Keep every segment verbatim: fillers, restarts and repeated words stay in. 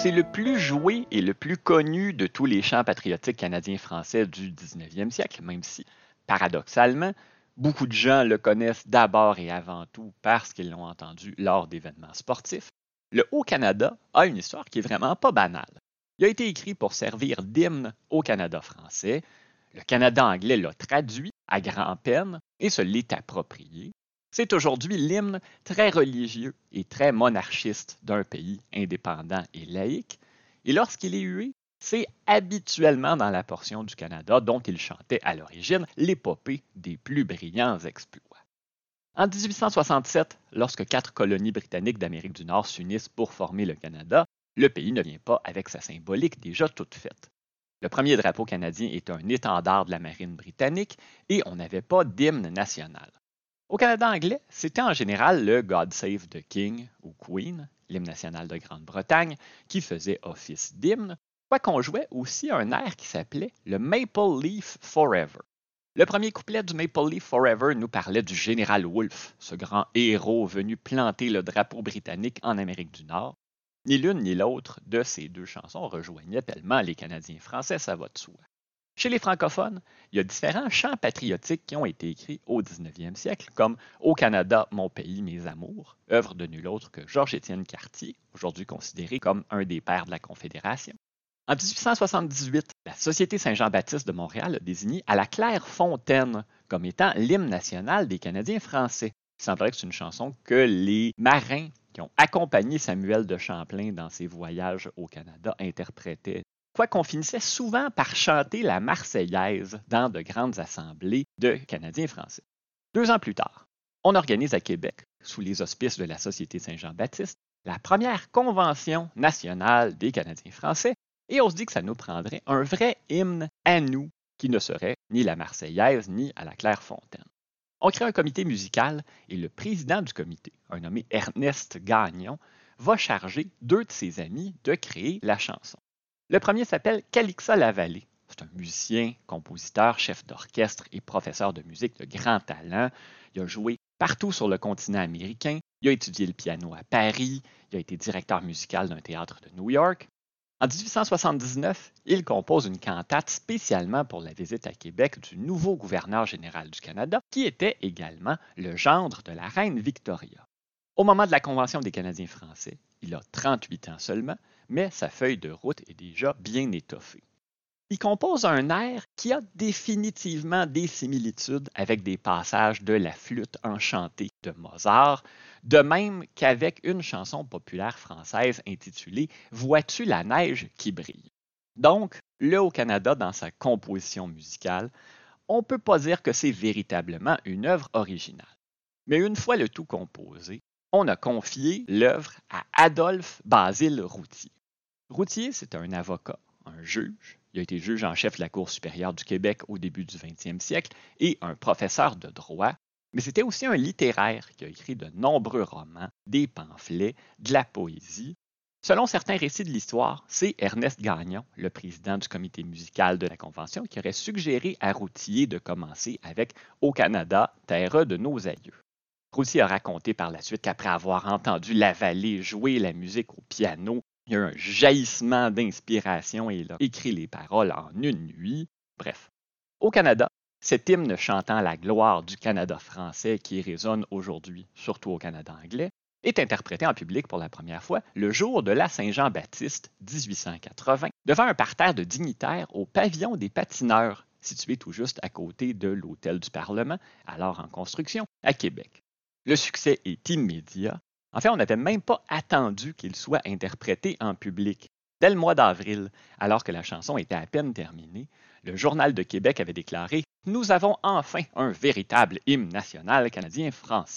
C'est le plus joué et le plus connu de tous les chants patriotiques canadiens-français du dix-neuvième siècle, même si, paradoxalement, beaucoup de gens le connaissent d'abord et avant tout parce qu'ils l'ont entendu lors d'événements sportifs. Le Haut-Canada a une histoire qui est vraiment pas banale. Il a été écrit pour servir d'hymne au Canada français. Le Canada anglais l'a traduit à grand-peine et se l'est approprié. C'est aujourd'hui l'hymne très religieux et très monarchiste d'un pays indépendant et laïque. Et lorsqu'il est hué, c'est habituellement dans la portion du Canada dont il chantait à l'origine l'épopée des plus brillants exploits. En dix-huit cent soixante-sept, lorsque quatre colonies britanniques d'Amérique du Nord s'unissent pour former le Canada, le pays ne vient pas avec sa symbolique déjà toute faite. Le premier drapeau canadien est un étendard de la marine britannique et on n'avait pas d'hymne national. Au Canada anglais, c'était en général le God Save the King ou Queen, l'hymne national de Grande-Bretagne, qui faisait office d'hymne, quoiqu'on jouait aussi un air qui s'appelait le Maple Leaf Forever. Le premier couplet du Maple Leaf Forever nous parlait du général Wolfe, ce grand héros venu planter le drapeau britannique en Amérique du Nord. Ni l'une ni l'autre de ces deux chansons rejoignaient tellement les Canadiens français, ça va de soi. Chez les francophones, il y a différents chants patriotiques qui ont été écrits au dix-neuvième siècle, comme Au Canada, mon pays, mes amours, œuvre de nul autre que Georges-Étienne Cartier, aujourd'hui considéré comme un des pères de la Confédération. En dix-huit cent soixante-dix-huit, la Société Saint-Jean-Baptiste de Montréal a désigné À la Clairefontaine comme étant l'hymne national des Canadiens français. Il semblerait que c'est une chanson que les marins qui ont accompagné Samuel de Champlain dans ses voyages au Canada interprétaient. Quoiqu'on finissait souvent par chanter la Marseillaise dans de grandes assemblées de Canadiens français. Deux ans plus tard, on organise à Québec, sous les auspices de la Société Saint-Jean-Baptiste, la première Convention nationale des Canadiens français et on se dit que ça nous prendrait un vrai hymne à nous qui ne serait ni la Marseillaise ni à la Clairefontaine. On crée un comité musical et le président du comité, un nommé Ernest Gagnon, va charger deux de ses amis de créer la chanson. Le premier s'appelle Calixa Lavallée. C'est un musicien, compositeur, chef d'orchestre et professeur de musique de grand talent. Il a joué partout sur le continent américain. Il a étudié le piano à Paris. Il a été directeur musical d'un théâtre de New York. En dix-huit cent soixante-dix-neuf, il compose une cantate spécialement pour la visite à Québec du nouveau gouverneur général du Canada, qui était également le gendre de la reine Victoria. Au moment de la Convention des Canadiens français, il a trente-huit ans seulement, mais sa feuille de route est déjà bien étoffée. Il compose un air qui a définitivement des similitudes avec des passages de la flûte enchantée de Mozart, de même qu'avec une chanson populaire française intitulée Vois-tu la neige qui brille. Donc, le Haut-Canada dans sa composition musicale, on ne peut pas dire que c'est véritablement une œuvre originale. Mais une fois le tout composé, on a confié l'œuvre à Adolphe Basile Routhier. Routhier, c'est un avocat, un juge. Il a été juge en chef de la Cour supérieure du Québec au début du vingtième siècle et un professeur de droit, mais c'était aussi un littéraire qui a écrit de nombreux romans, des pamphlets, de la poésie. Selon certains récits de l'histoire, c'est Ernest Gagnon, le président du comité musical de la Convention, qui aurait suggéré à Routhier de commencer avec Au Canada, terre de nos aïeux. Routhier a raconté par la suite qu'après avoir entendu Lavallée jouer la musique au piano, il y a eu un jaillissement d'inspiration et il a écrit les paroles en une nuit. Bref, au Canada, cet hymne chantant la gloire du Canada français qui résonne aujourd'hui, surtout au Canada anglais, est interprété en public pour la première fois le jour de la Saint-Jean-Baptiste dix-huit cent quatre-vingts devant un parterre de dignitaires au pavillon des patineurs, situé tout juste à côté de l'Hôtel du Parlement, alors en construction, à Québec. Le succès est immédiat. En fait, on n'avait même pas attendu qu'il soit interprété en public. Dès le mois d'avril, alors que la chanson était à peine terminée, le Journal de Québec avait déclaré « Nous avons enfin un véritable hymne national canadien-français ».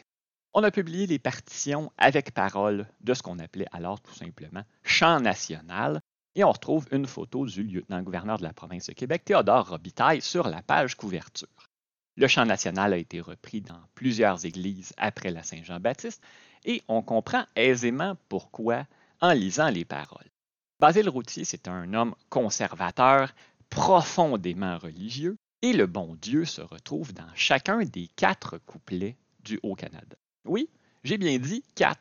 On a publié les partitions avec paroles de ce qu'on appelait alors tout simplement « Chant national » et on retrouve une photo du lieutenant-gouverneur de la province de Québec, Théodore Robitaille, sur la page couverture. Le chant national a été repris dans plusieurs églises après la Saint-Jean-Baptiste et on comprend aisément pourquoi en lisant les paroles. Basile Routhier, c'est un homme conservateur, profondément religieux, et le bon Dieu se retrouve dans chacun des quatre couplets du Haut-Canada. Oui, j'ai bien dit quatre.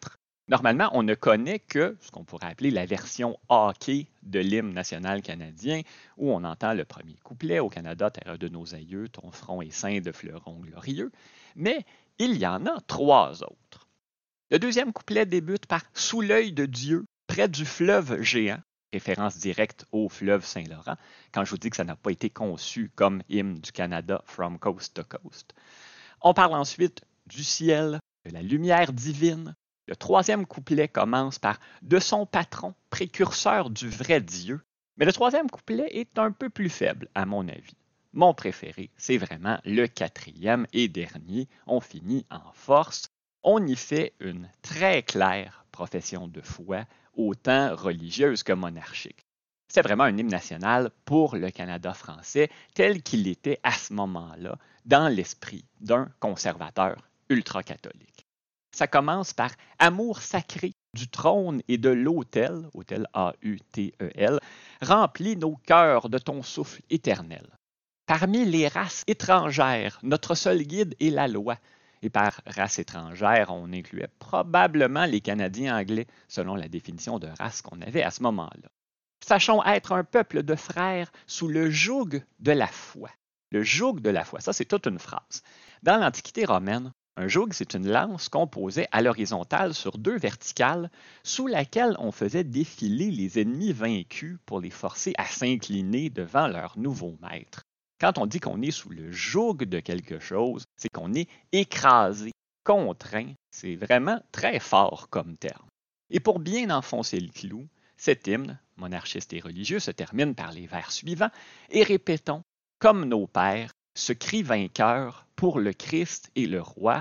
Normalement, on ne connaît que ce qu'on pourrait appeler la version hockey de l'hymne national canadien, où on entend le premier couplet: Au Canada, terre de nos aïeux, ton front est ceint de fleurons glorieux. Mais il y en a trois autres. Le deuxième couplet débute par Sous l'œil de Dieu, près du fleuve géant, référence directe au fleuve Saint-Laurent, quand je vous dis que ça n'a pas été conçu comme hymne du Canada from coast to coast. On parle ensuite du ciel, de la lumière divine. Le troisième couplet commence par De son patron, précurseur du vrai Dieu. Mais le troisième couplet est un peu plus faible, à mon avis. Mon préféré, c'est vraiment le quatrième et dernier. On finit en force. On y fait une très claire profession de foi, autant religieuse que monarchique. C'est vraiment un hymne national pour le Canada français, tel qu'il était à ce moment-là, dans l'esprit d'un conservateur ultra-catholique. Ça commence par Amour sacré du trône et de l'autel, autel A U T E L, remplis nos cœurs de ton souffle éternel. Parmi les races étrangères, notre seul guide est la loi. Et par race étrangère, on incluait probablement les Canadiens anglais, selon la définition de race qu'on avait à ce moment-là. Sachons être un peuple de frères sous le joug de la foi. Le joug de la foi, ça c'est toute une phrase. Dans l'Antiquité romaine, un joug, c'est une lance qu'on posait à l'horizontale sur deux verticales, sous laquelle on faisait défiler les ennemis vaincus pour les forcer à s'incliner devant leur nouveau maître. Quand on dit qu'on est sous le joug de quelque chose, c'est qu'on est écrasé, contraint. C'est vraiment très fort comme terme. Et pour bien enfoncer le clou, cet hymne, monarchiste et religieux, se termine par les vers suivants et répétons, comme nos pères, ce cri vainqueur pour le Christ et le roi,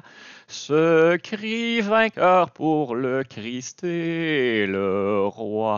ce cri vainqueur pour le Christ et le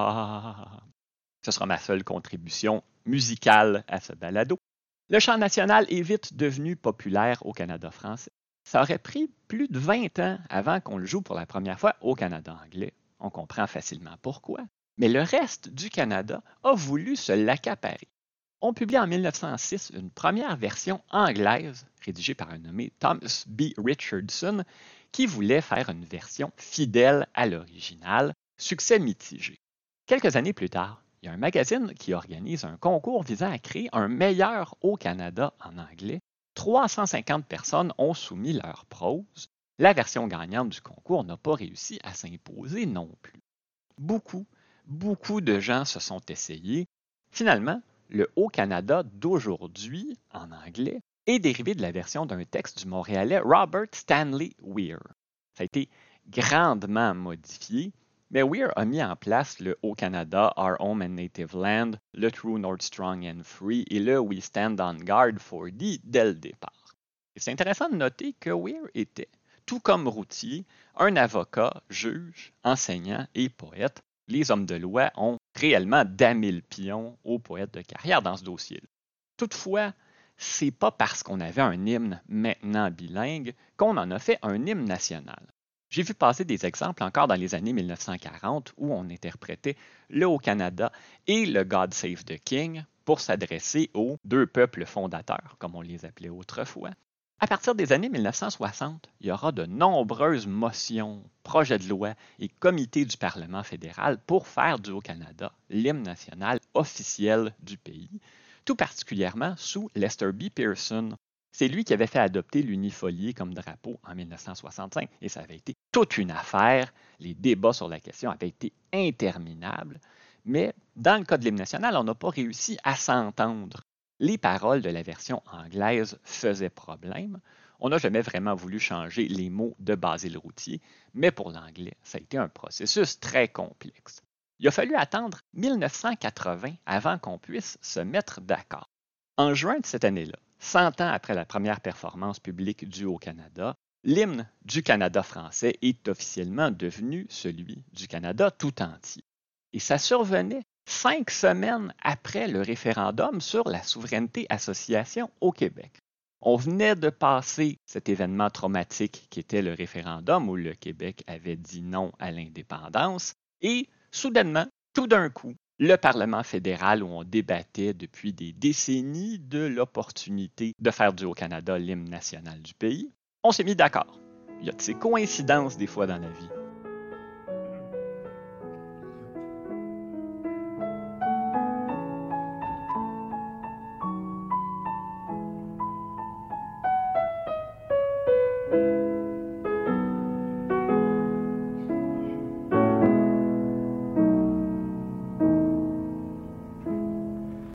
roi. Ce sera ma seule contribution musicale à ce balado. Le chant national est vite devenu populaire au Canada français. Ça aurait pris plus de vingt ans avant qu'on le joue pour la première fois au Canada anglais. On comprend facilement pourquoi. Mais le reste du Canada a voulu se l'accaparer. On publie en mille neuf cent six une première version anglaise, rédigée par un nommé Thomas B. Richardson, qui voulait faire une version fidèle à l'original, succès mitigé. Quelques années plus tard, il y a un magazine qui organise un concours visant à créer un meilleur au Canada en anglais. trois cent cinquante personnes ont soumis leur prose. La version gagnante du concours n'a pas réussi à s'imposer non plus. Beaucoup, beaucoup de gens se sont essayés. Finalement, le Haut-Canada d'aujourd'hui, en anglais, est dérivé de la version d'un texte du Montréalais Robert Stanley Weir. Ça a été grandement modifié, mais Weir a mis en place le Haut-Canada, Our Home and Native Land, le True North Strong and Free et le We Stand on Guard for Thee dès le départ. Et c'est intéressant de noter que Weir était, tout comme Routhier, un avocat, juge, enseignant et poète. Les hommes de loi ont réellement damé le pion aux poètes de carrière dans ce dossier-là. Toutefois, c'est pas parce qu'on avait un hymne maintenant bilingue qu'on en a fait un hymne national. J'ai vu passer des exemples encore dans les années mille neuf cent quarante où on interprétait le Haut-Canada et le God Save the King pour s'adresser aux deux peuples fondateurs, comme on les appelait autrefois. À partir des années mille neuf cent soixante, il y aura de nombreuses motions, projets de loi et comités du Parlement fédéral pour faire du Haut-Canada l'hymne national officiel du pays, tout particulièrement sous Lester B. Pearson. C'est lui qui avait fait adopter l'unifolié comme drapeau en mille neuf cent soixante-cinq et ça avait été toute une affaire. Les débats sur la question avaient été interminables, mais dans le cas de l'hymne national, on n'a pas réussi à s'entendre. Les paroles de la version anglaise faisaient problème. On n'a jamais vraiment voulu changer les mots de Basile Routhier, mais pour l'anglais, ça a été un processus très complexe. Il a fallu attendre mille neuf cent quatre-vingts avant qu'on puisse se mettre d'accord. En juin de cette année-là, cent ans après la première performance publique du Haut-Canada, l'hymne du Canada français est officiellement devenu celui du Canada tout entier. Et ça survenait cinq semaines après le référendum sur la souveraineté-association au Québec. On venait de passer cet événement traumatique qui était le référendum où le Québec avait dit non à l'indépendance et soudainement, tout d'un coup, le Parlement fédéral où on débattait depuis des décennies de l'opportunité de faire du Haut-Canada l'hymne national du pays, on s'est mis d'accord. Il y a de ces coïncidences des fois dans la vie.